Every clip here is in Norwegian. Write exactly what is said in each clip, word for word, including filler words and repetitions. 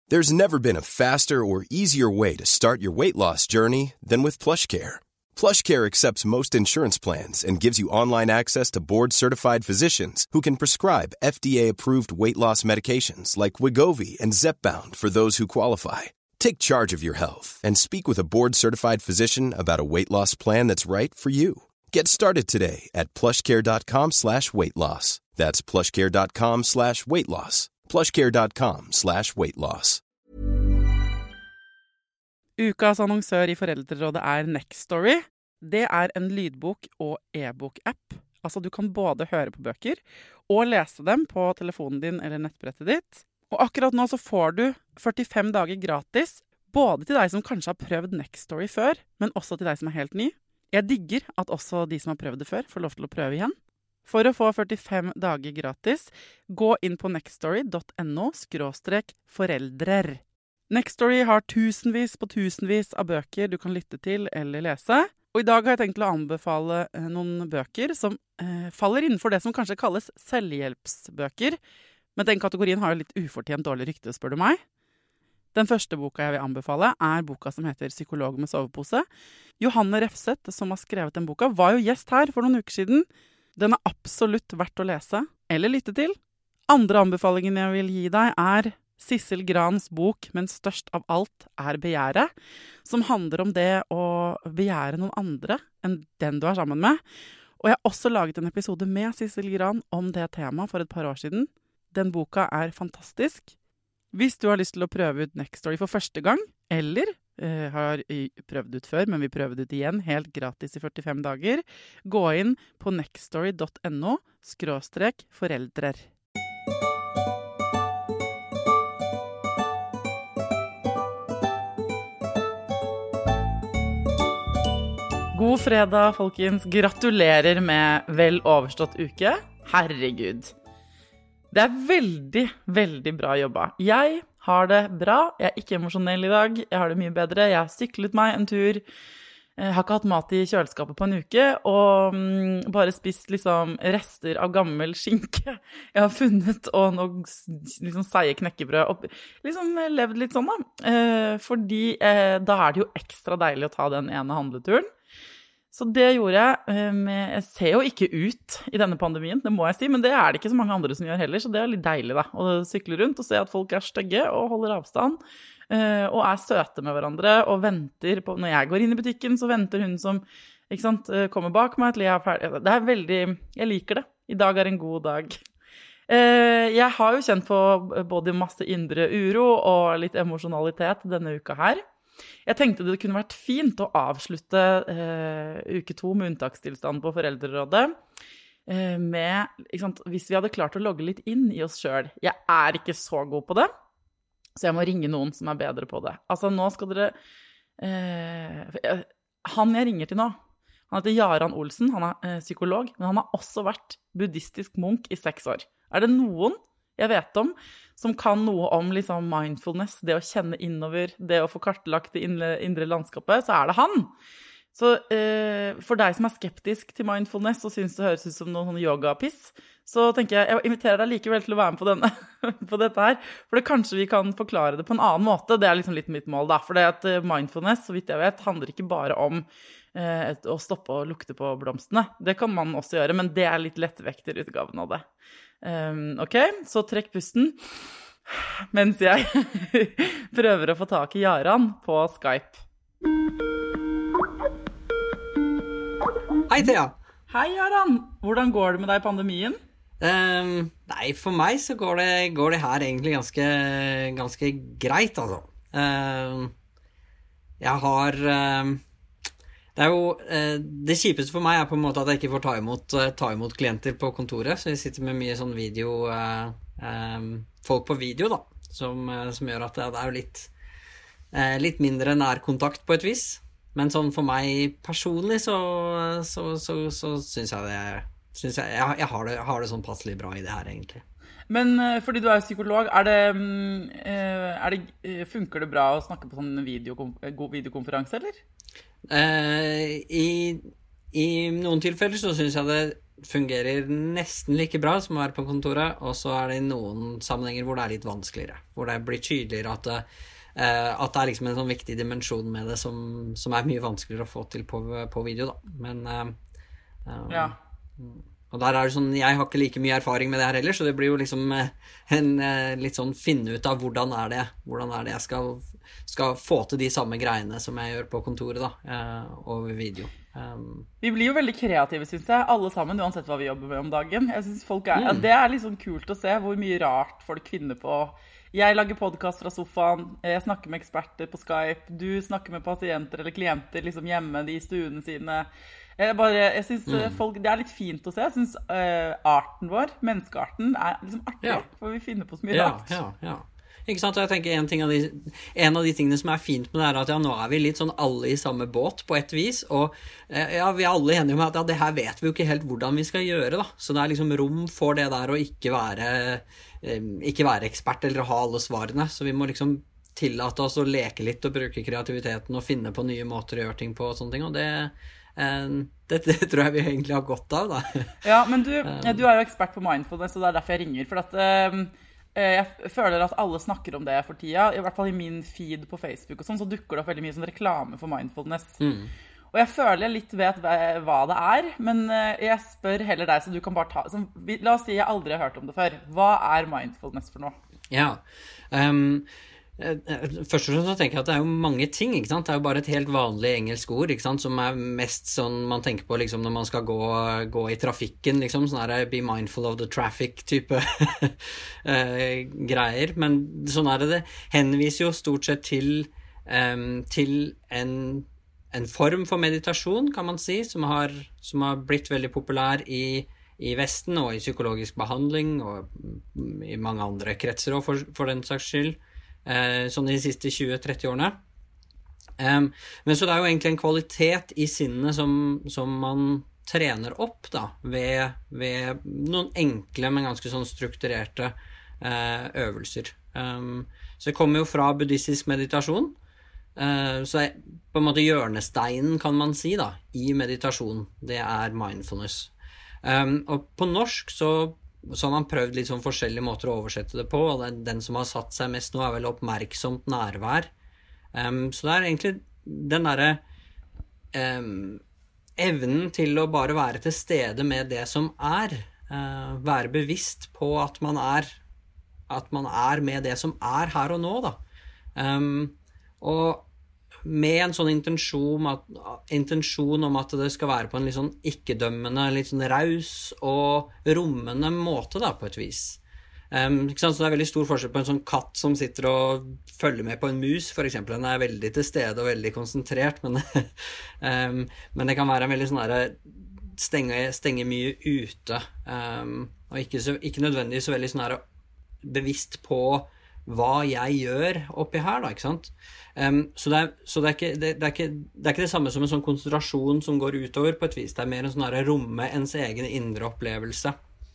There's never been a faster or easier way to start your weight loss journey than with PlushCare. PlushCare accepts most insurance plans and gives you online access to board-certified physicians who can prescribe F D A-approved weight loss medications like Wegovy and Zepbound for those who qualify. Take charge of your health and speak with a board-certified physician about a weight loss plan that's right for you. Get started today at plushcare.com slash weight loss. That's plushcare.com slash weight loss. plushcare.com slash weight loss. Ukas annonsør i Foreldrerådet er Nextory. Det er en lydbok- og e-bok-app. Altså, du kan både høre på bøker og lese dem på telefonen din eller nettbrettet ditt. Og akkurat nå så får du førtifem dager gratis, både til deg som kanskje har prøvd Nextory før, men også til deg som er helt ny. Jeg digger at også de som har prøvd det før får lov til å prøve igjen. For å få førtifem dager gratis, gå inn på nextory.no skråstrek foreldrer. Nextory har tusenvis på tusenvis av bøker du kan lytte til eller lese. Og i dag har jeg tenkt å anbefale noen bøker som eh, faller innenfor det som kanskje kalles selvhjelpsbøker. Men den kategorien har jo litt ufortjent dårlig rykte, spør du meg. Den første boka jeg vil anbefale er boka som heter Psykolog med sovepose. Johanne Refseth, som har skrevet den boka, var jo gjest her for noen uker siden. Den er absolutt verdt å lese eller lytte til. Andre anbefalingen jeg vil gi deg er Sissel Grans bok, men størst av alt er begjæret, som handler om det å begjære noen andre enn den du er sammen med. Og jeg har også laget en episode med Sissel Gran om det temaet for et par år siden. Den boka er fantastisk. Hvis du har lyst til å prøve ut Nextory for første gang, eller eh, har prøvd ut før, men vi prøver ut igjen helt gratis i førtifem dager, gå inn på nextory.no skråstrek foreldrer. God fredag, folkens. Gratulerer med vel overstått uke. Herregud. Det er veldig, veldig bra jobba. Jeg har det bra. Jeg er ikke emosjonell i dag. Jeg har det mye bedre. Jeg har syklet meg en tur. Jeg har ikke hatt mat i kjøleskapet på en uke, og mm, bare spist liksom rester av gammel skinke. Jeg har funnet, og noe liksom seie knekkebrød, og liksom levd litt sånn da. Eh, fordi eh, da er det jo ekstra deilig å ta den ene handleturen. Så det gjorde jeg. Med, jeg ser jo ikke ut i denne pandemien, det må jeg si, men det er det ikke så mange andre som gjør heller, så det er litt deilig da, å sykle rundt og se at folk er stygge og holder avstand, og er søte med hverandre, og venter på, når jeg går inn i butikken, så venter hun som, ikke sant, kommer bak meg til jeg er ferdig. Det er veldig, jeg liker det. I dag er en god dag. Jeg har jo kjent på både masse indre uro og litt emosjonalitet denne uka her. Jeg tenkte det kunne vært fint å avslutte eh, uke to med unntakstilstand på Foreldrerådet eh, med, ikke sant, hvis vi hadde klart å logge litt inn i oss selv. Jeg er ikke så god på det, så jeg må ringe noen som er bedre på det. Altså nå skal dere, eh, han jeg ringer til nå, han heter Jaran Olsen, han er eh, psykolog, men han har også vært buddhistisk munk i seks år. Er det noen jeg vet om, som kan noe om liksom mindfulness, det å kjenne innover, det å få kartlagt det indre, indre landskapet, så er det han. Så eh, for deg som er skeptisk til mindfulness og synes det høres ut som noen sånn yoga-piss, så tenker jeg, jeg inviterer deg likevel til å være med på, denne, på dette her, for det kanskje vi kan forklare det på en annen måte. Det er liksom litt mitt mål da, for det at mindfulness, så vidt jeg vet, handler ikke bare om eh, å stoppe og lukte på blomstene. Det kan man også gjøre, men det er litt lettvekter utgaven av det. Um, ok, så trekk pusten mens jeg prøver å få tak i Jaran på Skype. Hei Thea. Hei Jaran, hvordan går det med deg i pandemien? Um, nei, for meg så går det, går det her egentlig ganske, ganske greit, altså. Um, jeg har... Um, Det er jo, det kjipeste for meg er på en måte at jeg ikke får ta imot, ta imot klienter på kontoret, så jeg sitter med mye sånn video, eh, eh, folk på video da, som, som gjør at det er jo litt, eh, litt mindre nær kontakt på et vis. Men sånn for meg personlig så, så, så, så synes jeg det, synes jeg, jeg, jeg har det, har det sånn passelig bra i det her egentlig. Men fordi du er psykolog, er det, er det, funker det bra å snakke på sånn videokonf- god videokonferanse, eller? Uh, i, i noen tilfeller så synes jeg det fungerer nesten like bra som å være på kontoret, og så er det noen sammenhenger hvor det er litt vanskeligere, hvor det blir tydeligere at det, uh, at det er liksom en sånn viktig dimensjon med det som, som er mye vanskeligere å få til på, på video da. Men uh, uh, ja. Og der er det sånn, jeg har ikke like mye erfaring med det her heller, så det blir jo liksom en litt sånn finne ut av hvordan er det, hvordan er det jeg skal, skal få til de samme greiene som jeg gjør på kontoret da, over video. Um, vi blir jo veldig kreative, synes jeg, alle sammen, uansett hva vi jobber med om dagen. Jeg synes folk er, mm. det er liksom kult å se hvor mye rart folk finner på. Jeg lager podcast fra sofaen, jeg snakker med eksperter på Skype, du snakker med pasienter eller klienter liksom hjemme i stuene sine. Jeg, bare, jeg synes mm. folk, det er litt fint å se. Jeg synes uh, arten vår, menneskearten, er liksom artig, ja. For vi finner på så mye ja, rart. Ja, ja. Ikke sant? Og jeg tenker en, ting av de, en av de tingene som er fint med det er at ja, nå er vi litt sånn alle i samme båt på et vis, og ja, vi er alle enige om at ja, det her vet vi jo ikke helt hvordan vi skal gjøre da. Så det er liksom rom for det der å ikke være, um, ikke være ekspert eller ha alle svarene, så vi må liksom tillate oss å leke litt og bruke kreativiteten og finne på nye måter å gjøre ting på og sånne ting, og det Det, det tror jeg vi egentlig har godt av da. Ja, men du, du er jo ekspert på mindfulness, og det er derfor jeg ringer, for at uh, jeg føler at alle snakker om det for tida, i hvert fall i min feed på Facebook og sånn, så dukker det opp veldig mye sånn reklame for mindfulness. Mm. Og jeg føler jeg litt vet hva det er, men jeg spør heller deg, så du kan bare ta, så, la oss si jeg aldri har hørt om det før. Hva er mindfulness for noe? Ja, um først og fremst så tenker jeg at det er jo mange ting, ikke sant? Det er jo bare et helt vanlig engelsk ord, ikke sant? Som er mest sånn man tenker på liksom når man skal gå, gå i trafikken, liksom, sånn her be mindful of the traffic type greier, men sånn er det det henviser jo stort sett til, um, til en, en form for meditasjon, kan man si, som har, som har blitt veldig populær i, i Vesten og i psykologisk behandling og i mange andre kretser også, for, for den saks skyld. Eh, sånn i de siste tjue til tretti årene. Um, men så det er jo egentlig en kvalitet i sinnet som, som man trener opp da, ved, ved noen enkle, men ganske sånn strukturerte eh, øvelser. Um, så det kommer jo fra buddhistisk meditasjon, uh, så er på en måte hjørnesteinen, kan man si da, i meditasjon, det er mindfulness. Um, og på norsk så Så har man prøvd litt sånn forskjellige måter å oversette det på, og den, den som har satt seg mest nå er vel oppmerksomt nærvær. Um, så det er egentlig den der um, evnen til å bare være til stede med det som er, uh, være bevisst på at man er, at man er med det som er her og nå da. Um, og med en sånn intensjon, at, intensjon om at det skal være på en litt sånn ikke-dømmende, litt sånn raus og rommende måte da, på et vis. Um, ikke sant? Så det er veldig stor forskjell på en sånn katt som sitter og følger med på en mus, for eksempel. Den er veldig til stede og veldig konsentrert, men, um, men det kan være en veldig sånn der stenge, stenge mye ute, um, og ikke, så, ikke nødvendigvis så veldig sånn der bevisst på hva jeg gjør oppi her da, ikke sant? Um, så det er, så det, er ikke, det, det, er ikke, det er ikke det samme som en sånn konsentrasjon som går utover på et vis. Det er mer en sånn her romme ens egen indre opplevelse.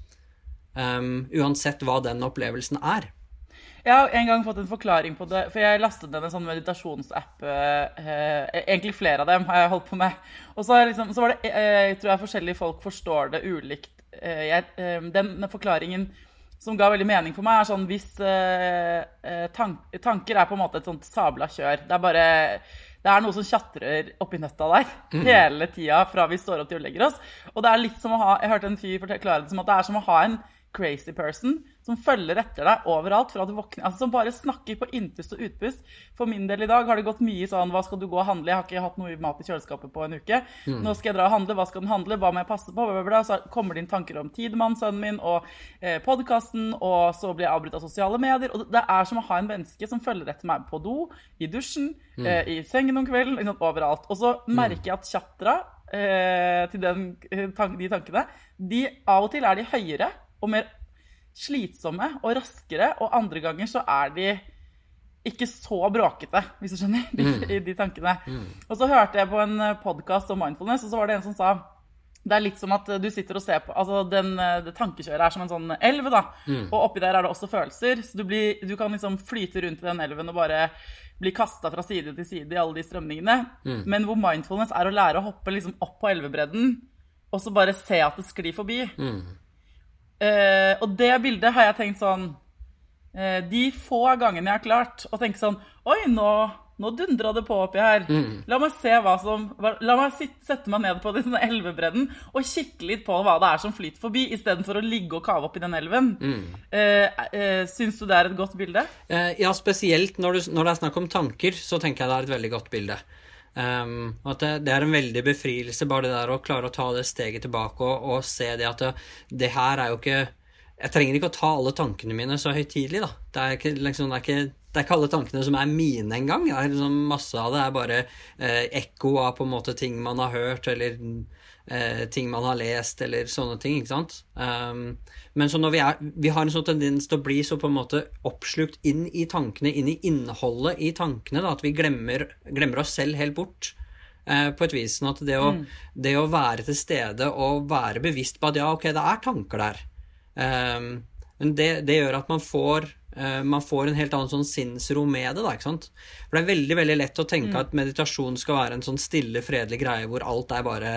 Um, uansett hva den opplevelsen er. Jeg har en gang fått en forklaring på det, for jeg lastet ned en sånn meditationsapp, eh, egentlig flere av dem har jeg holdt på med. Og så, liksom, så var det, eh, jeg tror jeg forskjellige folk forstår det ulikt. Eh, jeg, eh, den forklaringen som ga veldig mening for meg er sånn, hvis eh, tank, tanker er på en måte et sånt sabla kjør, det er bare, det er noe som tjatrer oppi nøtta der, mm. hele tiden fra vi står opp til å legge oss, og det er litt som å ha, jeg hørte en fyr forklare det som at det er som å ha en crazy person som følger etter deg overalt fra du våkner, altså som bare snakker på innpust og utpust. For min del i dag har det gått mye sånn, hva skal du gå og handle? Jeg har ikke hatt noe mat i kjøleskapet på en uke. Mm. Nå skal jeg dra og handle, hva skal den handle? Hva må jeg passe på? Så kommer det inn tanker om Tidemann, sønnen min, og eh, podcasten, og så blir jeg avbrutt av sosiale medier. Og det er som å ha en menneske som følger etter meg på do, i dusjen, mm. eh, i sengen om kvelden, liksom, overalt. Og så merker jeg at chatra eh, til den, tank, de tankene, de av og til er de høyere og mer slitsomme og raskere, og andre ganger så er de ikke så bråkete, hvis du skjønner, de, mm. de tankene. Mm. Og så hørte jeg på en podcast om mindfulness, og så var det en som sa, Det er litt som at du sitter og ser på, altså den, det tankekjøret er som en sånn elv da, mm. og oppi der er det også følelser, så du, blir, du kan liksom flyte rundt i den elven og bare bli kastet fra side til side i alle de strømningene, mm. men hvor mindfulness er å lære å hoppe liksom opp på elvebredden, og så bare se at det sklir forbi. Mm. Uh, og det bildet har jeg tenkt sånn, uh, de få gangene jeg har klart, å tenke sånn, oi, nå... Nå dundrer det på oppi her. Mm. La meg se hva som... La meg sitte, sette meg ned på denne elvebredden og kikke litt på hva det er som flyter forbi, i stedet for å ligge og kave opp i den elven. Mm. Eh, eh, synes du det er et godt bilde? Eh, ja, spesielt når, du, når det er snakk om tanker, så tenker jeg det er et veldig godt bilde. Um, at det, det er en veldig befrielse, bare det der å klare å ta det steget tilbake og, og se det at det, det her er jo ikke... Jeg trenger ikke å ta alle tankene mine så høytidelig da. Det er ikke, liksom, det er ikke, det er ikke alle tankene som er mine en gang. Det er liksom, masse av det er bare eh, ekko av på en måte ting man har hørt, eller eh, ting man har lest, eller sånne ting, ikke sant? Um, men så når vi er, vi har en sånn tendens til å bli så på en måte oppslukt inn i tankene, inn i innholdet i tankene, da, at vi glemmer, glemmer oss selv helt bort. Eh, på et vis, sånn at det å, mm. det å være til stede og være bevisst på at ja, ok, det er tanker der. Um, men det, det gjør at man får uh, man får en helt annen sånn sinnsro med det da, ikke sant? For det er veldig, veldig lett å tenke mm. at meditasjon skal være en sånn stille, fredelig greie hvor alt er bare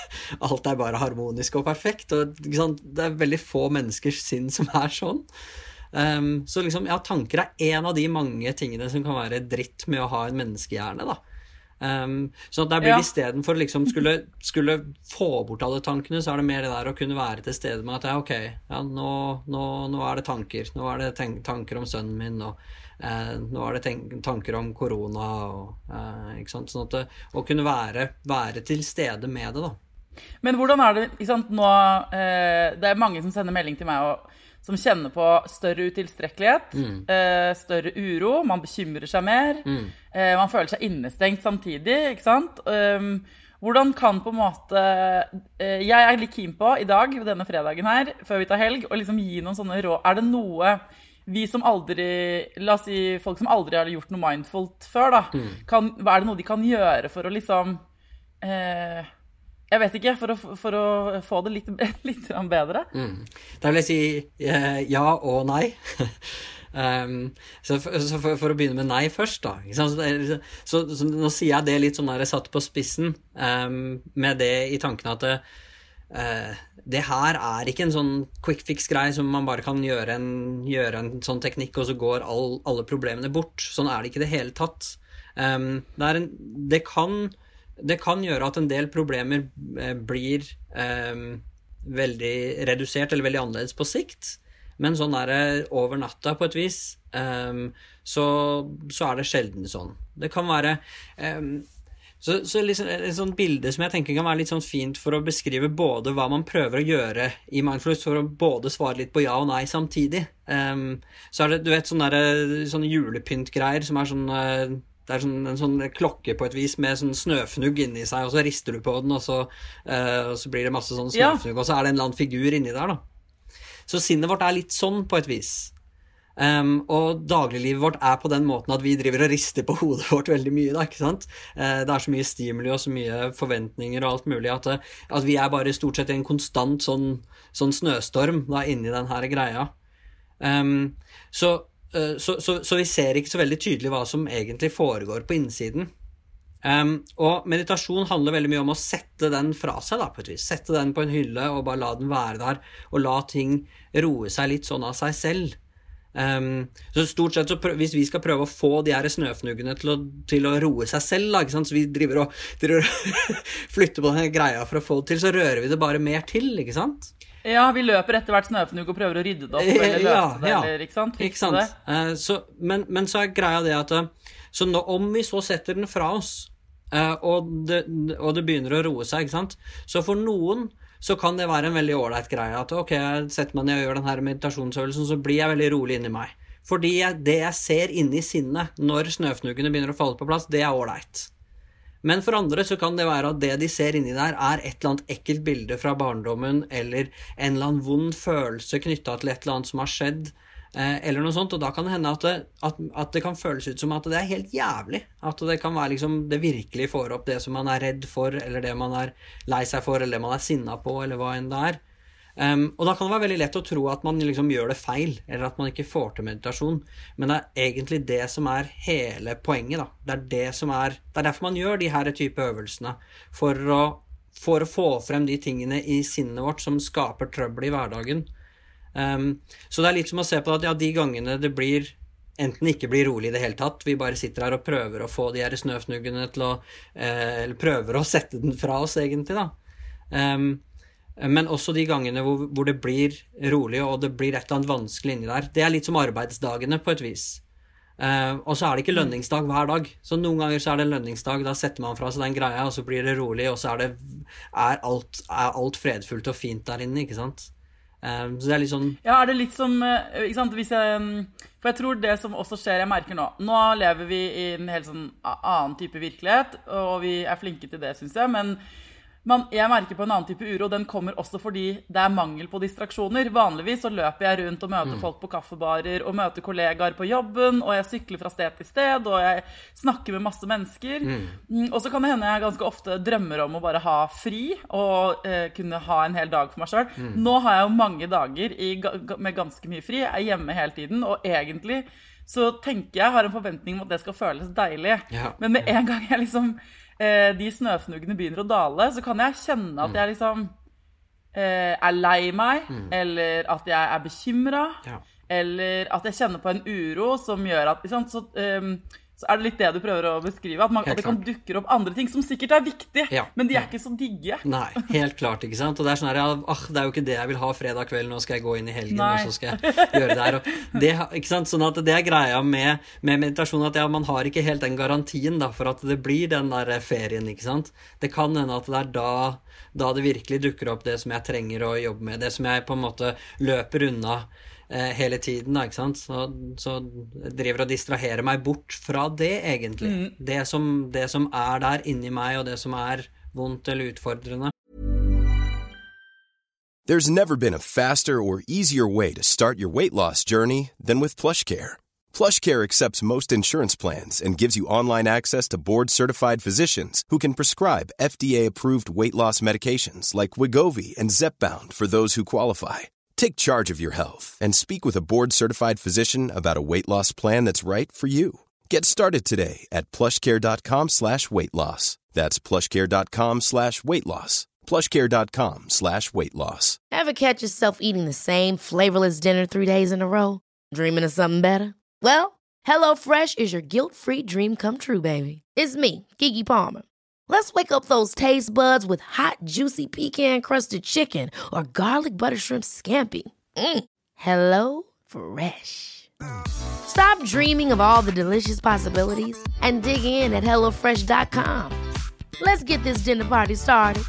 alt er bare harmonisk og perfekt, og ikke sant? Det er veldig få menneskers sinn som er sånn. Um, så liksom, ja, tanker er en av de mange tingene som kan være dritt med å ha en menneskehjerne da. Um, så der blir det ja. I stedet for liksom skulle, skulle få bort alle tankene, så er det mer det der å kunne være til stede med at ja, ok, ja, nå, nå, nå er det tanker, nå er det tenk, tanker om sønnen min, og eh, nå er det tenk, tanker om korona, og, eh, ikke sant, sånn at det, å kunne være, være til stede med det da. Men hvordan er det, ikke sant, nå, eh, det er mange som sender melding til meg, og som kjenner på større utilstrekkelighet, mm. eh, større uro, man bekymrer seg mer, mm. eh, man føler seg innestengt samtidig, ikke sant? Um, hvordan kan på en måte, eh, jeg er litt keen på i dag, denne fredagen her, før vi tar helg, og liksom gi noen sånne råd. Er det noe vi som aldri, la oss si folk som aldri har gjort noe mindfult før da, mm. kan, er det noe de kan gjøre for å liksom... Eh, Jeg vet ikke, for å, for å få det litt, litt bedre. Mm. Da vil jeg si eh, ja og nei. um, så for, så for, for å begynne med nei først da. Så, så, så, så nå sier jeg det litt sånn der jeg satt på spissen, um, med det i tankene at det, uh, det her er ikke en sånn quick fix-greie som man bare kan gjøre en, gjøre en sånn teknikk, og så går all, alle problemene bort. Sånn er det ikke det hele tatt. Um, det, er en, det kan... Det kan gjøre at en del problemer blir eh, veldig redusert eller veldig annerledes på sikt, men sånn er det over natta på et vis, eh, så, så er det sjelden sånn. Det kan være eh, så, så liksom, et sånt bilde som jeg tenker kan være litt sånn fint for å beskrive både hva man prøver å gjøre i mindfulness, for å både svare litt på ja og nei samtidig. Eh, så er det, du vet, sånne, der, sånne julepyntgreier som er sånn eh, det er sånn, en sånn klokke på et vis med sånn snøfnugg inni seg, og så rister du på den, og så, uh, og så blir det masse sånn snøfnugg, ja. Og så er det en eller annen figur inni der da. Så sinnet vårt er litt sånn på et vis. Um, og dagliglivet vårt er på den måten at vi driver og rister på hodet vårt veldig mye da, ikke sant? Uh, det er så mye stimuli og så mye forventninger og alt mulig, at, at vi er bare stort sett i en konstant sånn, sånn snøstorm da, inni den her greia. Um, så Så, så, så vi ser ikke så veldig tydelig hva som egentlig foregår på innsiden. Um, og meditasjon handler veldig mye om å sette den fra seg da, på et vis. Sette den på en hylle og bare la den være der, og la ting roe seg litt sånn av seg selv. Um, så stort sett, så prøv, hvis vi skal prøve å få de her snøfnuggene til å, til å roe seg selv, da, ikke sant? Så vi driver og, driver og flytter på denne greia for å få det til, så rører vi det bare mer til, ikke sant? Ja, vi løper etter hvert snøfnugg og prøver å rydde det opp, eller løse ja, det, ja. Eller, ikke sant? Fikse ikke sant? Det. Uh, så, men, men så er greia det at, så nå, om vi så setter den fra oss, uh, og, det, og det begynner å roe seg, ikke sant? Så for noen, så kan det være en veldig ordentlig greie, at ok, jeg setter meg ned og gjør den her meditasjonsøvelsen, så blir jeg veldig rolig inni meg. Fordi jeg, det jeg ser inni sinnet, når snøfnuggene begynner å falle på plass, det er ordentlig. Men for andre så kan det være at det de ser inni der er et eller annet ekkelt bilde fra barndommen, eller en eller annen vond følelse knyttet til et eller annet som har skjedd. eh, eller noe sånt, og da kan det hende at det, at, at det kan føles ut som at det er helt jævlig, at det kan være liksom, det virkelig får opp det som man er redd for, eller det man er lei seg for, eller det man er sinnet på, eller hva enn det er. Um, og da kan det være veldig lett å tro at man liksom gjør det feil, eller at man ikke får til meditasjon, men det er egentlig det som er hele poenget da. Det er det som er, det er derfor man gjør de her type øvelsene, for å, for å få frem de tingene i sinnet vårt som skaper trøbbel i hverdagen. Um, så det er litt som å se på at ja, de gangene det blir enten ikke blir rolig i det hele tatt, vi bare sitter her og prøver å få de her snøfnuggene til å eh, eller prøver å sette den fra oss egentlig da. Um, Men også de gangene hvor, hvor det blir rolig, og det blir et eller annet vanskelig inni der. Det er litt som arbeidsdagene på et vis. Uh, og så er det ikke lønningsdag hver dag. Så noen ganger så er det lønningsdag, da setter man fra seg den greia, og så blir det rolig, og så er, det, er, alt, er alt fredfullt og fint der inne, ikke sant? Uh, så det er litt sånn... Ja, er det litt som, ikke sant, hvis jeg... For jeg tror det som også skjer, jeg merker nå, nå lever vi i en helt sånn annen type virkelighet, og vi er flinke til det, synes jeg, men... Men jeg merker på en annen type uro, den kommer også fordi det er mangel på distraksjoner. Vanligvis så løper jeg rundt og møter mm. folk på kaffebarer, og møter kollegaer på jobben, og jeg sykler fra sted til sted, og jeg snakker med masse mennesker. Mm. Og så kan det hende jeg ganske ofte drømmer om å bare ha fri, og eh, kunne ha en hel dag for meg selv. Mm. Nå har jeg jo mange dager i, med ganske mye fri, jeg er hjemme hele tiden, og egentlig så tenker jeg, har en forventning om at det skal føles deilig. Ja. Men med en gang jeg liksom... de snøfnuggene begynner å dale, så kan jeg kjenne at jeg liksom eh, er lei meg, mm. eller at jeg er bekymret, ja. Eller at jeg kjenner på en uro som gjør at, liksom, så, um, så er det litt det du prøver å beskrive, at, man, at det kan dukke opp andre ting som sikkert er viktige, ja. Men de er ikke så digge. Nei, helt klart, ikke sant? Og det er sånn her, ja, ah, det er jo ikke det jeg vil ha fredag kveld, nå skal jeg gå inn i helgen, Nei. Og så skal jeg gjøre det her. Og det, ikke sant? Sånn at det er greia med, med meditasjon, at ja, man har ikke helt den garantien da, for at det blir den der ferien, ikke sant? Det kan hende at det er da, da det virkelig dukker opp det som jeg trenger å jobbe med, det som jeg på en måte løper unna hele tiden da, ikke sant? Så, så driver og distraherer meg bort fra det egentlig. Mm. Det, som, det som er der inni meg, og det som er vondt eller utfordrende. There's never been a faster or easier way to start your weight loss journey than with PlushCare. PlushCare accepts most insurance plans and gives you online access to board-certified physicians who can prescribe F D A-approved weight loss medications like Wegovy and Zepbound for those who qualify. Take charge of your health and speak with a board-certified physician about a weight loss plan that's right for you. Get started today at plushcare.com slash weight loss. That's plushcare.com slash weight loss. plushcare.com slash weight loss. Ever catch yourself eating the same flavorless dinner three days in a row? Dreaming of something better? Well, HelloFresh is your guilt-free dream come true, baby. It's me, Keke Palmer. Let's wake up those taste buds with hot, juicy pecan-crusted chicken or garlic butter shrimp scampi. Mm. Hello Fresh. Stop dreaming of all the delicious possibilities and dig in at hello fresh dot com. Let's get this dinner party started.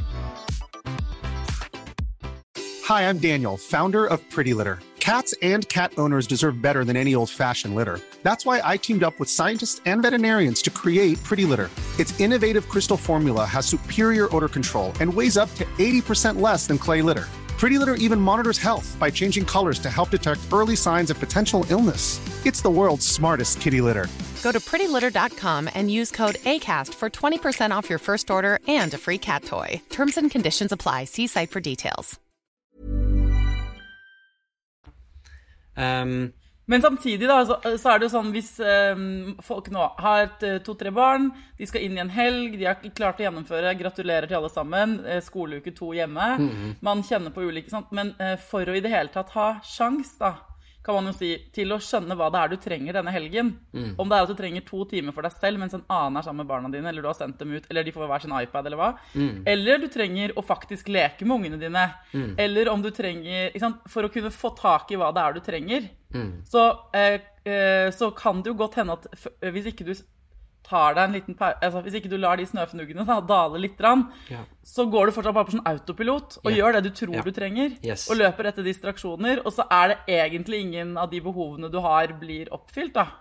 Hi, I'm Daniel, founder of Pretty Litter. Cats and cat owners deserve better than any old-fashioned litter. That's why I teamed up with scientists and veterinarians to create Pretty Litter. Its innovative crystal formula has superior odor control and weighs up to eighty percent less than clay litter. Pretty Litter even monitors health by changing colors to help detect early signs of potential illness. It's the world's smartest kitty litter. Go to pretty litter dot com and use code ACAST for twenty percent off your first order and a free cat toy. Terms and conditions apply. See site for details. Um, Men samtidig da, så, så er det jo sånn, hvis um, folk nå har to-tre barn, de skal inn i en helg, de har klart å gjennomføre, gratulerer til alle sammen, skoleuke to hjemme, mm-hmm. Man kjenner på ulike, sant? Men uh, for å i det hele tatt ha sjans da, kan man jo si, til å skjønne hva det er du trenger denne helgen. Mm. Om det er at du trenger to timer for deg selv, mens en annen er sammen med barna dine, eller du har sendt dem ut, eller de får hver sin iPad, eller hva. Mm. Eller du trenger å faktisk leke med ungene dine. Mm. Eller om du trenger, ikke sant, for å kunne få tak i hva det er du trenger. Mm. Så, eh, eh, så kan det jo godt hende at hvis ikke du tar deg en liten pa- altså, hvis ikke du lar de snøfnuggene da, dale litt rann, ja. Så går du fortsatt bare på sånn autopilot og ja. Gjør det du tror ja. Du trenger yes. Og løper etter distraksjoner, og så er det egentlig ingen av de behovene du har blir oppfylt da.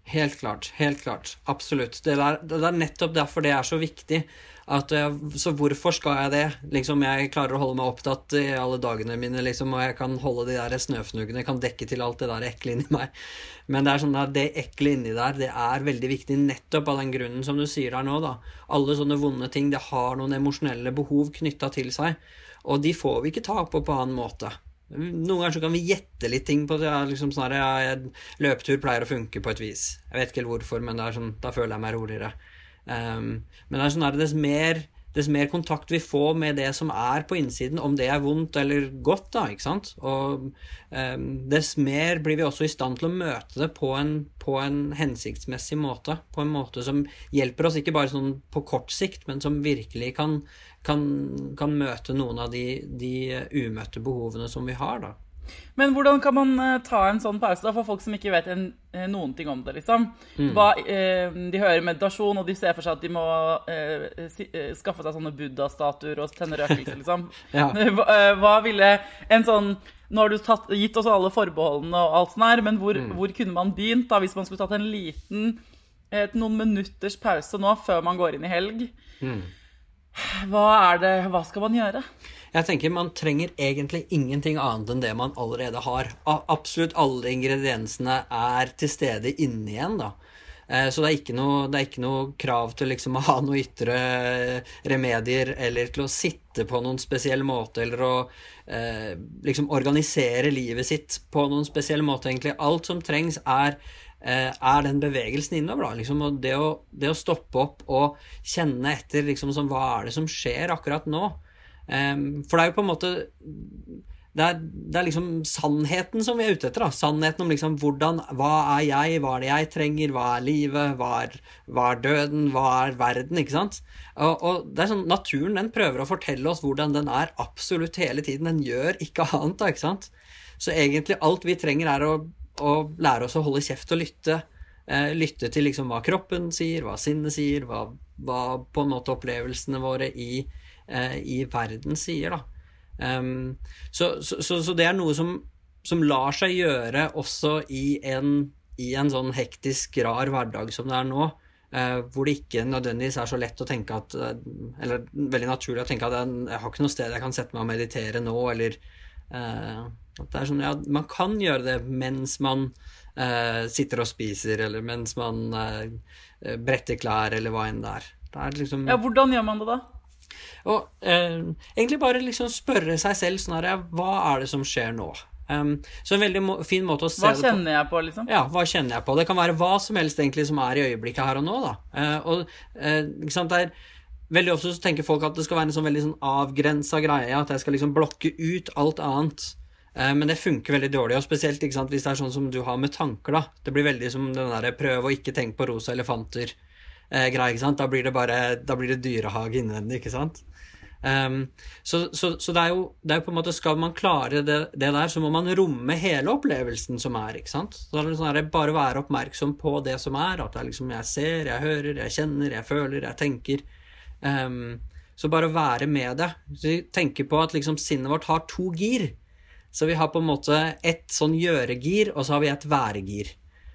Helt klart, helt klart. Absolutt. Det er, det er nettopp derfor det er så viktig. At, så hvorfor skal jeg det? Liksom, jeg klarer å holde meg opptatt i alle dagene mine, liksom, og jeg kan holde de der snøfnugene, jeg kan dekke til alt det der ekle inni meg. Men det er sånn at det ekle inni der, det er veldig viktig nettopp av den grunnen som du sier der nå, da. Alle sånne vonde ting, det har noen emosjonelle behov knyttet til seg, og de får vi ikke ta på på annen måte. Noen ganger så kan vi gjette litt ting på det, liksom sånn her, ja, løpetur pleier å funke på et vis. Jeg vet ikke helt hvorfor, men det er sånn, da føler jeg meg roligere. Um, men det er sånn at dess mer, dess mer kontakt vi får med det som er på innsiden, om det er vondt eller godt da, ikke sant? Og um, dess mer blir vi også i stand til å møte det på en, på en hensiktsmessig måte, på en måte som hjelper oss ikke bare sånn på kort sikt, men som virkelig kan, kan, kan møte noen av de, de umøtte behovene som vi har da. Men hvordan kan man uh, ta en sånn pause da, for folk som ikke vet en, noen ting om det, liksom? Mm. Hva, uh, de hører meditasjon, og de ser for seg at de må uh, si, uh, skaffe seg sånne buddha-statuer og tenne røkelse, liksom. Ja. hva, uh, hva ville en sånn, nå har du tatt, gitt oss alle forbeholdene og alt sånn her, men hvor, mm. hvor kunne man begynt da, hvis man skulle tatt en liten, et, noen minutters pause nå, før man går inn i helg? Mm. Hva er det, hva skal man gjøre? Jeg tenker man trenger egentlig ingenting annet enn det man allerede har. Absolutt alle ingrediensene er til stede inne igjen da. Så det er ikke noe, det er ikke noe krav til liksom å ha noe ytre remedier, eller til å sitte på noen spesiell måte, eller å eh, liksom organisere livet sitt på noen spesiell måte egentlig. Alt som trengs er er den bevegelsen innover da, liksom, og det å, det å stoppe opp og kjenne etter liksom, som, hva er det som skjer akkurat nå. Um, for det er jo på en måte det er, det er liksom sannheten som vi er ute etter da. Sannheten om liksom hvordan, hva er jeg, hva er det jeg trenger, hva er livet, hva er, hva er døden, hva er verden, ikke sant? Og, og det er sånn, naturen den prøver å fortelle oss hvordan den er absolutt hele tiden, den gjør ikke annet da, ikke sant? Så egentlig alt vi trenger er å og lære oss å holde kjeft og lytte, eh, lytte til liksom hva kroppen sier, hva sinnet sier, hva, hva på en måte opplevelsene våre i, eh, i verden sier da. Um, så, så, så, så det er noe som, som lar seg gjøre også i en, i en sånn hektisk, rar hverdag som det er nå, eh, hvor det ikke nødvendigvis er så lett å tenke at, eller veldig naturlig å tenke at jeg, jeg har ikke noe sted jeg kan sette meg og meditere nå, eller eh, at det er sånn, ja, man kan gjøre det mens man uh, sitter og spiser, eller mens man uh, bretter klær, eller hva enn det er. Det er liksom... Ja, hvordan gjør man det da? Og uh, egentlig bare liksom spørre seg selv sånn her, hva er det som skjer nå? Um, så en veldig må- fin måte å se hva det på. Hva kjenner jeg på, liksom? Ja, hva kjenner jeg på? Det kan være hva som helst egentlig som er i øyeblikket her og nå, da. Uh, og, uh, ikke sant, det er... Veldig ofte så tenker folk at det skal være en sånn veldig sånn avgrenset greie, at jeg skal liksom blokke ut alt annet. Men det funker veldig dårlig, og spesielt ikke sant, hvis det er sånn som du har med tanker da. Det blir veldig som den der prøv å ikke tenke på rosa elefanter eh, greie, ikke sant? Da blir det bare, da blir det dyrehage innvendig, ikke sant? Um, så så, så det, er jo, det er jo på en måte, skal man klare det, det der, så må man romme hele opplevelsen som er, ikke sant? Så det er sånn her, bare være oppmerksom på det som er, at det er liksom jeg ser, jeg hører, jeg kjenner, jeg føler, jeg tenker. Um, så bare være med det. Så jeg tenker på at liksom sinnet vårt har to gir. Så vi har på en måte et sånn gjøregir, og så har vi et væregir.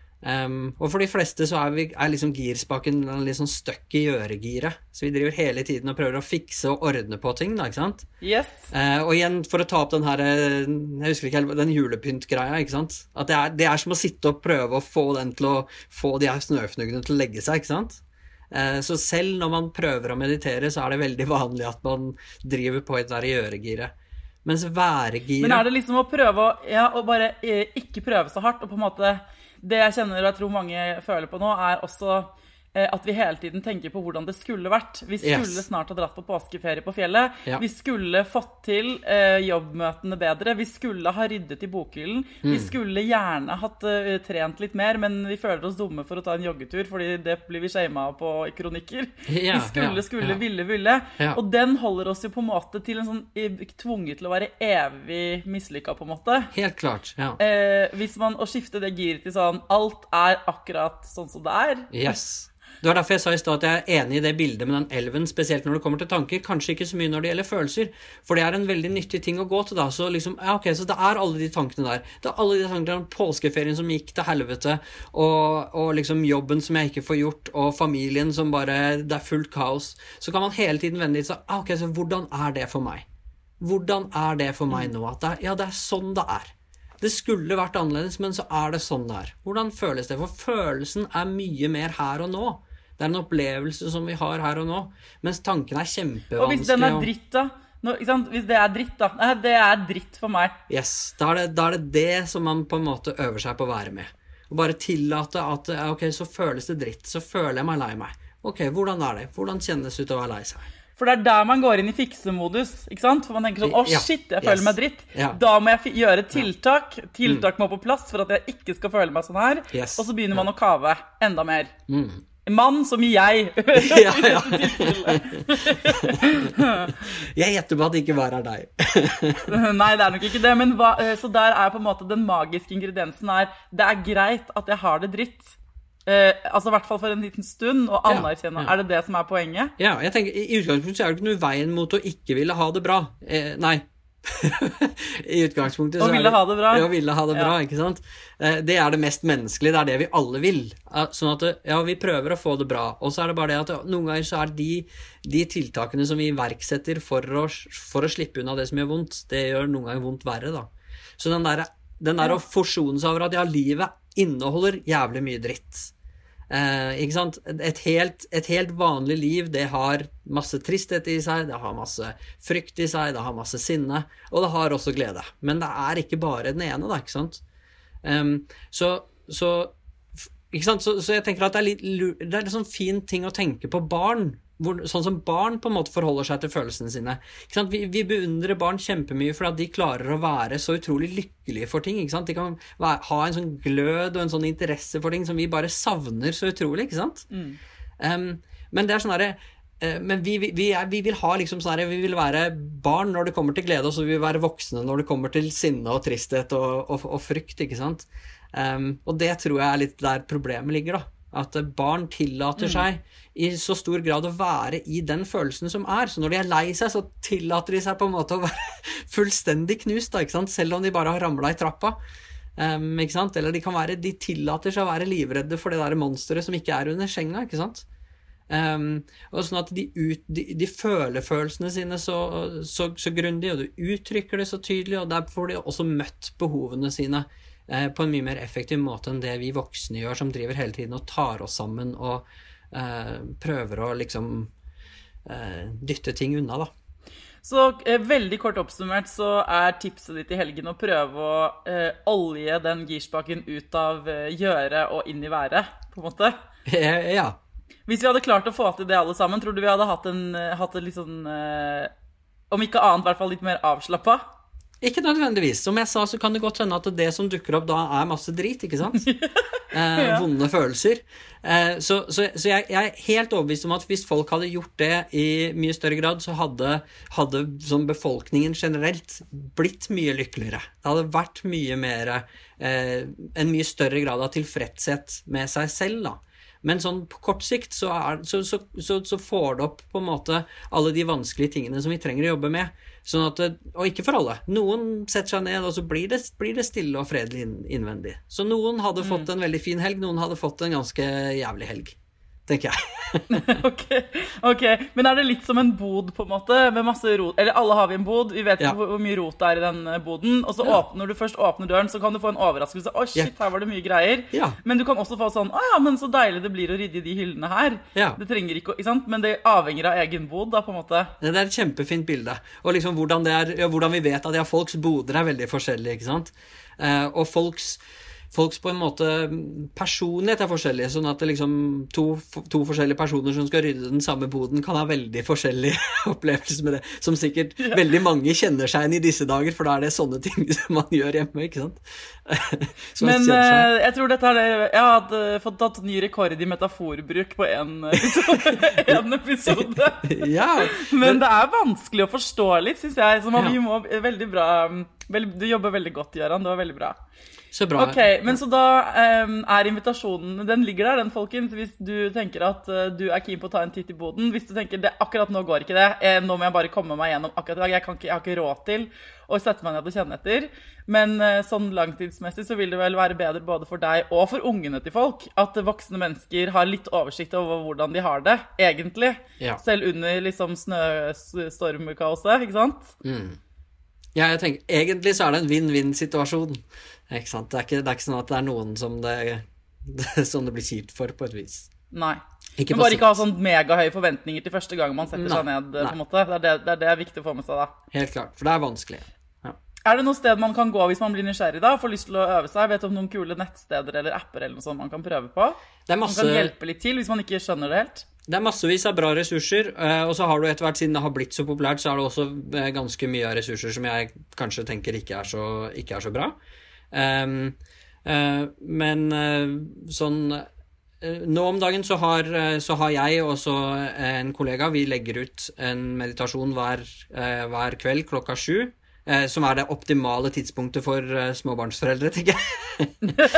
Um, og for de fleste så er, vi, er liksom girspaken litt sånn støkk i gjøregiret. Så vi driver hele tiden og prøver å fikse og ordne på ting da, ikke sant? Yes. Uh, og igjen, for å ta opp den her, jeg husker ikke helt, den julepynt-greia, ikke sant? At det er, det er som å sitte og prøve å få den til å få de her snøfnugene til å legge seg, ikke sant? Uh, så selv når man prøver å meditere, så er det veldig vanlig at man driver på et der gjøregiret. Mens væregiret... Men er det liksom å prøve å, ja, å bare eh, ikke prøve så hardt, og på en måte, det jeg kjenner og jeg tror mange føler på nå, er også eh, at vi hele tiden tenker på hvordan det skulle vært. Vi skulle yes. snart ha dratt på påskeferie på fjellet. Ja. Vi skulle fått til eh, jobbmøtene bedre. Vi skulle ha ryddet i bokhyllen. Mm. Vi skulle gjerne hatt uh, trent litt mer, men vi føler oss dumme for å ta en joggetur, fordi det blir vi shamet på i kronikker. Ja, vi skulle, ja, skulle, ja. ville, ville. Ja. Og den holder oss jo på en måte til en sånn tvunget til å være evig mislykket på en måte. Helt klart, ja. Eh, hvis man å skifte det giret til sånn, alt er akkurat sånn som det er. Yes. Det var derfor jeg sa i sted at jeg er enig i det bildet med den elven, spesielt når det kommer til tanker, kanskje ikke så mye når det gjelder følelser, for det er en veldig nyttig ting å gå til da, så liksom, ja ok, så det er alle de tankene der, det er alle de tankene om påskeferien som gikk til helvete, og, og liksom jobben som jeg ikke får gjort, og familien som bare, det er fullt kaos, så kan man hele tiden vende litt så, ah, ok, så hvordan er det for meg? Hvordan er det for meg nå? At det er, ja, det er sånn det er. Det skulle vært annerledes, men så er det sånn det er. Hvordan føles det? For følelsen er mye mer her og nå. Det er en opplevelse som vi har her og nå, mens tanken er kjempevanskelig. Og hvis den er dritt da, nå, ikke sant? Hvis det er dritt da, nei, det er dritt for meg. Yes, da er, det, da er det det som man på en måte øver seg på å være med. Og bare tillate at, ok, så føles det dritt, så føler jeg meg lei meg. Ok, hvordan er det? Hvordan kjennes det ut å være lei seg? For det er der man går inn i fiksemodus, ikke sant? For man tenker sånn, åh oh, shit, jeg føler yes. meg dritt. Ja. Da må jeg gjøre tiltak. Tiltak må på plass for at jeg ikke skal føle meg sånn her. Yes. Og så begynner man ja. å kave enda mer. Mm. Mann som jeg. ja, ja. Jeg gjetter på at det ikke bare er deg. Nei, det er nok ikke det. Men hva, så der er på en måte den magiske ingrediensen er, det er greit at jeg har det dritt. Uh, altså I hvert fall for en liten stund og anerkjenne, ja, ja. Er det det som er poenget? Ja, jeg tenker, i utgangspunktet så er det ikke noe veien mot å ikke ville ha det bra eh, nei i utgangspunktet så og ville ha det bra ja, ville ha det bra, ja. Ikke sant? Eh, det er det mest menneskelige, det er det vi alle vil eh, sånn at, ja, vi prøver å få det bra og så er det bare det at noen ganger så er de, de tiltakene som vi iverksetter for å, for å slippe unna det som gjør vondt, det gjør noen ganger vondt verre da, så den der, den der ja. Å forsone seg over at ja, livet inneholder jævlig mye dritt. Eh, ikke sant? Et helt, et helt vanlig liv, det har masse tristhet i seg, det har masse frykt i seg, det har masse sinne, og det har også glede. Men det er ikke bare den ene da, ikke sant? Um, så, så, ikke sant? Så, så jeg tenker at det er litt, det er litt sånn fin ting å tenke på barn, hvor, sånn som barn på en måte forholder seg til følelsene sine. Ikke sant? Vi, vi beundrer barn kjempemye for at de klarer å være så utrolig lykkelige for ting, ikke sant? De kan være, ha en sånn glød og en sånn interesse for ting som vi bare savner så utrolig, ikke sant? Mm. Um, men det er sånn her, uh, men vi, vi, vi, er, vi vil ha liksom sånn her, vi vil være barn når det kommer til glede, og så vil vi være voksne når det kommer til sinne og tristhet og, og, og frykt, ikke sant? Um, og det tror jeg er litt der problemet ligger da. At barn tillater mm. seg i så stor grad å være i den følelsen som er. Så når de er lei seg, så tillater de seg på en måte å være fullstendig knust, da, ikke sant? Selv om de bare har ramlet i trappa. Um, ikke sant? Eller de kan være, de tillater seg å være livredde for det der monsteret som ikke er under senga, ikke sant? Um, og sånn at de, ut, de, de føler følelsene sine så, så, så grundig, og du uttrykker det så tydelig, og der får de også møtt behovene sine på en mye mer effektiv måte enn det vi voksne gjør, som driver hele tiden og tar oss sammen og eh, prøver å liksom eh, dytte ting unna da. Så eh, veldig kort oppsummert så er tipset ditt i helgen å prøve å eh, olje den girspaken ut av eh, gjøre og inn i været, på en måte. Ja. Hvis vi hadde klart å få til det alle sammen, tror du vi hadde hatt en, hatt en litt sånn, eh, om ikke annet, i hvert fall litt mer avslappet? Ikke nødvendigvis. Som jeg sa, så kan det godt hende at det som dukker opp da er masse drit, ikke sant? Eh, ja. Vonde følelser. Eh, så så, så jeg, jeg er helt overbevist om at hvis folk hadde gjort det i mye større grad, så hadde, hadde som befolkningen generelt blitt mye lykkeligere. Det hadde vært mye mer, eh, en mye større grad av tilfredshet med seg selv da. Men sånn på kort sikt så, er, så, så, så, så får det opp på en måte alle de vanskelige tingene som vi trenger å jobbe med. Sånn at, og ikke for alle. Noen setter seg ned, og så blir det, blir det stille og fredelig innvendig. Så noen hadde fått en veldig fin helg, noen hadde fått en ganske jævlig helg, tenker jeg. ok, ok. Men er det litt som en bod på en måte, med masse rot? Eller alle har vi en bod, vi vet ja. hvor, hvor mye rot det er i den boden, og så ja. åpner, når du først åpner døren, så kan du få en overraskelse. Åh, oh, shit, her var det mye greier. Ja. Men du kan også få sånn, åh ja, men så deilig det blir å rydde i de hyllene her. Ja. Det trenger ikke, ikke sant? Men det avhenger av egen bod da, på en måte. Det er et kjempefint bilde. Og liksom hvordan, det er, ja, hvordan vi vet at ja, folks boder er veldig forskjellige, ikke sant? Eh, og folks... Folks på en måte personlighet er forskjellige, sånn at det liksom to, to forskjellige personer som skal rydde den samme boden kan ha veldig forskjellige opplevelser med det, som sikkert ja. veldig mange kjenner seg inn i disse dager, for da er det sånne ting som man gjør hjemme, ikke sant? Men uh, jeg tror dette er det, jeg hadde fått tatt ny rekord i metaforbruk på en episode, en episode. ja, men, men det er vanskelig å forstå litt, synes jeg, så man ja. må veldig bra, veld, du jobber veldig godt, Göran, det var veldig bra. Så bra. Ok, men så da um, er invitasjonen, den ligger der, den folkens, hvis du tenker at uh, du er keen på å ta en titt i boden, hvis du tenker, det, akkurat nå går ikke det, eh, nå må jeg bare komme meg gjennom akkurat i dag, jeg, kan ikke, jeg har ikke råd til å sette meg ned og kjenne etter, men uh, sånn langtidsmessig så vil det vel være bedre både for deg og for ungene til folk, at voksne mennesker har litt oversikt over hvordan de har det, egentlig, ja. Selv under liksom snøstormkaoset, ikke sant? Mm. Ja, jeg tenker, egentlig så er det en win-win-situasjon, ikke sant? Det er ikke, det er ikke sånn at det er noen som det, det, som det blir kjipt for på et vis. Nei, ikke men bare ikke ha sånn megahøye forventninger til første gang man setter nei, seg ned, på en måte. Det er det, det er det er viktig å få med seg da. Helt klart, for det er vanskelig. Ja. Er det noe sted man kan gå hvis man blir nysgjerrig da, får lyst til å øve seg? Vet du om noen kule nettsteder eller apper eller noe sånt man kan prøve på? Det er masse... Som kan hjelpe litt til hvis man ikke skjønner det helt? Det er massevis av bra ressurser, og så har du etter hvert, siden det har blitt så populært, så er det også ganske mye av ressurser som jeg kanskje tenker ikke er så, ikke er så bra. Um, uh, men uh, sånn, uh, nå om dagen så har, uh, så har jeg og også en kollega, vi legger ut en meditasjon hver, uh, hver kveld klokka sju, uh, som er det optimale tidspunktet for uh, småbarnsforeldre, tenker jeg.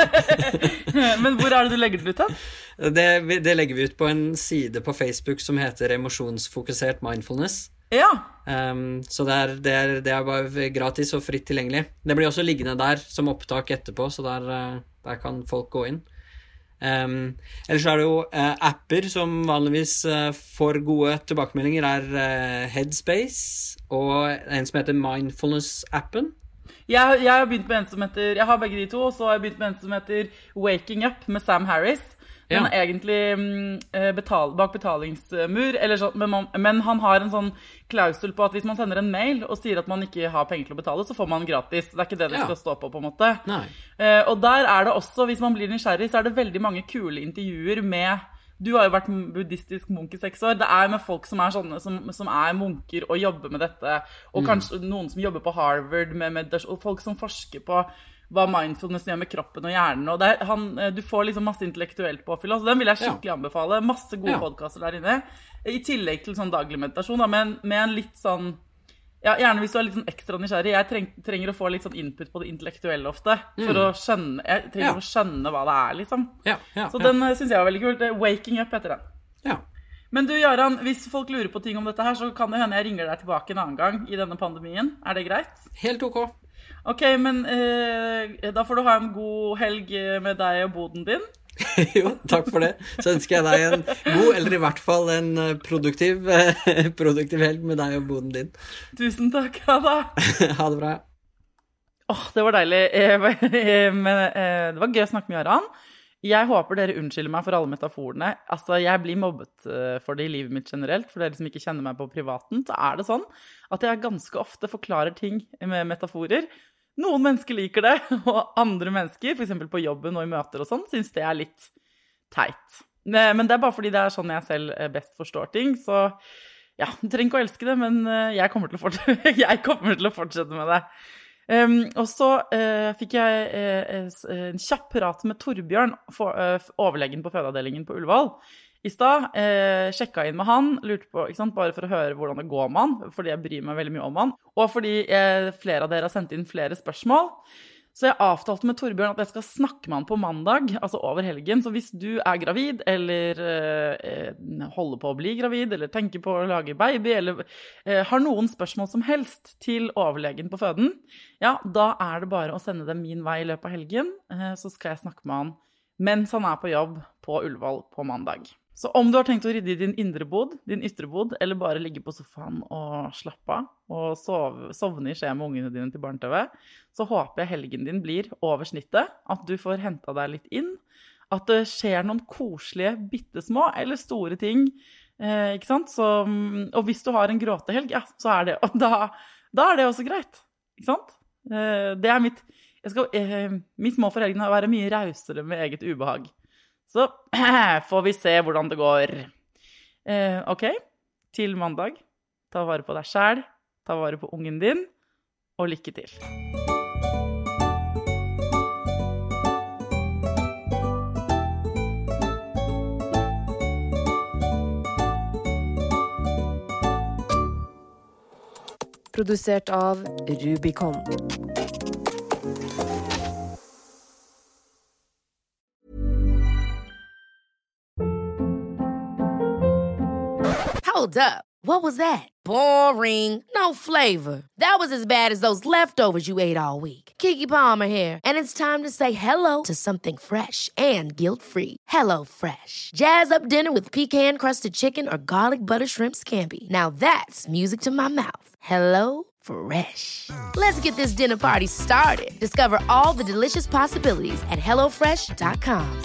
Men hvor er det du legger det ut da? Det, det legger vi ut på en side på Facebook som heter Emosjonsfokusert Mindfulness. Ja. Um, så det er, det, er, det er bare gratis og fritt tilgjengelig. Det blir også liggende der som opptak etterpå, så der, der kan folk gå inn. Um, ellers er det jo uh, apper som vanligvis uh, får gode tilbakemeldinger, er uh, Headspace og en som heter Mindfulness-appen. Jeg, jeg har begynt med en som heter, jeg har begge de to, og så har jeg begynt med en som heter Waking Up med Sam Harris. Den er egentlig betal, bak betalingsmur, eller så, men, man, men han har en sånn klausul på at hvis man sender en mail og sier at man ikke har penger til å betale, så får man gratis. Det er ikke det det skal stå på, på en måte. Nei. Og der er det også, hvis man blir nysgjerrig, så er det veldig mange kule intervjuer med... Du har jo vært buddhistisk munk i seks år. Det er med folk som er sånne, som, som er munker og jobber med dette, og mm. kanskje noen som jobber på Harvard med meditasjon, og folk som forsker på hva mindfulness gjør med kroppen og hjernen, og det er, han, du får liksom masse intellektuelt påfyll, så den vil jeg skikkelig ja. anbefale. Masse gode ja. podcaster der inne, i tillegg til sånn daglig meditasjon, da, med, med en litt sånn, ja, gjerne hvis du er litt sånn ekstra nysgjerrig, jeg treng, trenger å få litt sånn input på det intellektuelle ofte, for mm. å skjønne, jeg trenger ja. å skjønne hva det er, liksom. Ja, ja, så den ja. synes jeg var veldig kult, Waking Up heter den. Ja. Men du, Jaran, hvis folk lurer på ting om dette her, så kan det hende jeg ringer deg tilbake en annen gang i denne pandemien. Er det greit? Helt ok. Ok, men eh, da får du ha en god helg med deg og boden din. Jo, takk for det. Så ønsker jeg deg en god, eller i hvert fall en produktiv, produktiv helg med deg og boden din. Tusen takk, ha det. Ha det bra. Åh, det var deilig. Men det var gøy å snakke med Jaran. Jeg håper dere unnskylder meg for alle metaforene. Altså, jeg blir mobbet for det i livet mitt generelt, for dere som ikke kjenner meg på privaten, så er det sånn at jeg ganske ofte forklarer ting med metaforer. Noen mennesker liker det, og andre mennesker, for eksempel på jobben og i møter og sånn, synes det er litt teit. Men det er bare fordi det er sånn jeg selv best forstår ting, så ja, du trenger ikke å elske det, men jeg kommer til å fortsette, jeg kommer til å fortsette med det. Um, og så uh, fikk jeg uh, en kjapp prat med Torbjørn, for, uh, overlegen på fødeavdelingen på Ullevål i stad, uh, sjekket inn med han, lurte på, ikke sant, bare for å høre hvordan det går med han, fordi jeg bryr meg veldig mye om han, og fordi uh, flere av dere har sendt inn flere spørsmål. Så jeg avtalte med Torbjørn at jeg skal snakke med han på mandag, altså over helgen. Så hvis du er gravid, eller eh, holder på å bli gravid, eller tenker på å lage baby, eller eh, har noen spørsmål som helst til overlegen på føden, ja, da er det bare å sende dem min vei i løpet av helgen, eh, så skal jeg snakke med han mens han er på jobb på Ullevål på mandag. Så om du har tenkt å rydde i din indre bod, din ytre bod, eller bare ligge på sofaen og slappe av, og sove, sovne i skje med ungene dine til barne-tv, så håper jeg helgen din blir over snittet, at du får hentet deg litt inn, at det skjer noen koselige, bittesmå eller store ting, eh, ikke sant? Så, og hvis du har en gråtehelg, ja, så er det, og da, da er det også greit, ikke sant? Eh, det er mitt, jeg skal, eh, mitt mål for helgen er å være mye rausere med eget ubehag. Så får vi se hvordan det går. Eh, ok, til mandag. Ta vare på deg selv, ta vare på ungen din, og lykke til. Produsert av Rubicon. Hold up. What was that? Boring. No flavor. That was as bad as those leftovers you ate all week. Keke Palmer here, and it's time to say hello to something fresh and guilt-free. Hello Fresh. Jazz up dinner with pecan-crusted chicken or garlic butter shrimp scampi. Now that's music to my mouth. Hello Fresh. Let's get this dinner party started. Discover all the delicious possibilities at hello fresh dot com.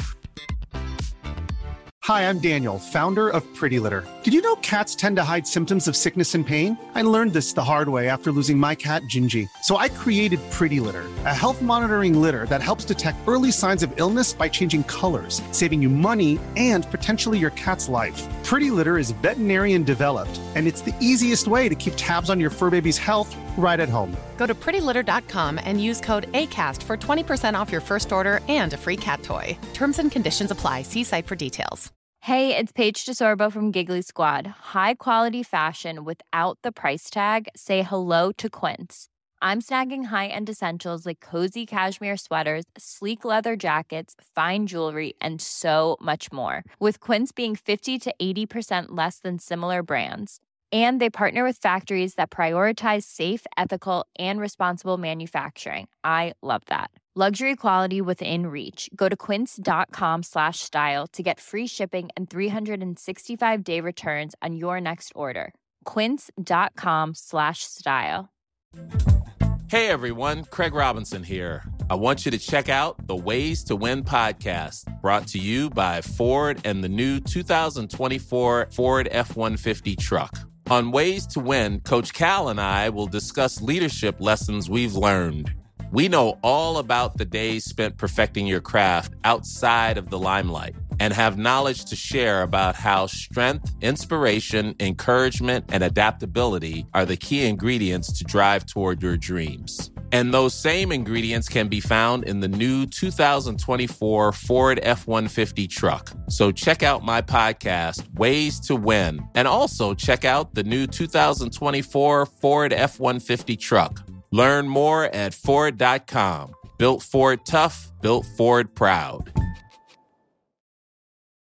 Hi, I'm Daniel, founder of Pretty Litter. Did you know cats tend to hide symptoms of sickness and pain? I learned this the hard way after losing my cat, Gingy. So I created Pretty Litter, a health monitoring litter that helps detect early signs of illness by changing colors, saving you money and potentially your cat's life. Pretty Litter is veterinarian developed, and it's the easiest way to keep tabs on your fur baby's health right at home. Go to pretty litter dot com and use code ACAST for twenty percent off your first order and a free cat toy. Terms and conditions apply. See site for details. Hey, it's Paige DeSorbo from Giggly Squad. High quality fashion without the price tag. Say hello to Quince. I'm snagging high-end essentials like cozy cashmere sweaters, sleek leather jackets, fine jewelry, and so much more. With Quince being fifty to eighty percent less than similar brands. And they partner with factories that prioritize safe, ethical, and responsible manufacturing. I love that. Luxury quality within reach. Go to quince.com slash style to get free shipping and three sixty-five day returns on your next order. Quince.com slash style. Hey everyone, Craig Robinson here. I want you to check out the Ways to Win podcast, brought to you by Ford and the new two thousand twenty-four Ford F one fifty truck. On Ways to Win, Coach Cal and I will discuss leadership lessons we've learned. We know all about the days spent perfecting your craft outside of the limelight and have knowledge to share about how strength, inspiration, encouragement, and adaptability are the key ingredients to drive toward your dreams. And those same ingredients can be found in the new two thousand twenty-four Ford F one fifty truck. So check out my podcast, Ways to Win, and also check out the new two thousand twenty-four Ford F one fifty truck. Learn more at Ford dot com. Built Ford tough, built Ford proud.